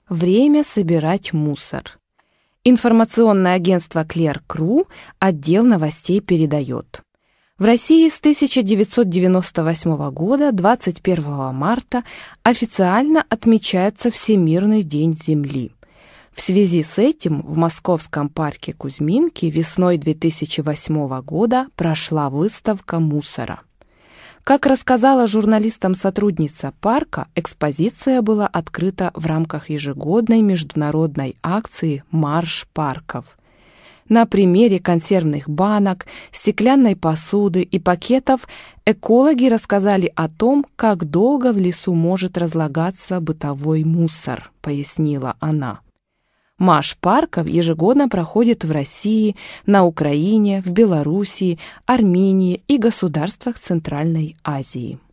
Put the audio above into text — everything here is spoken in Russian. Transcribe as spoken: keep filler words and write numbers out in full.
Время собирать мусор. Информационное агентство Клерк.ру отдел новостей передает. В России с тысяча девятьсот девяносто восьмого года двадцать первого марта официально отмечается Всемирный день Земли. В связи с этим в Московском парке Кузьминки весной две тысячи восьмого года прошла выставка мусора. Как рассказала журналистам сотрудница парка, экспозиция была открыта в рамках ежегодной международной акции «Марш парков». На примере консервных банок, стеклянной посуды и пакетов экологи рассказали о том, как долго в лесу может разлагаться бытовой мусор, пояснила она. Марш парков ежегодно проходит в России, на Украине, в Белоруссии, Армении и государствах Центральной Азии.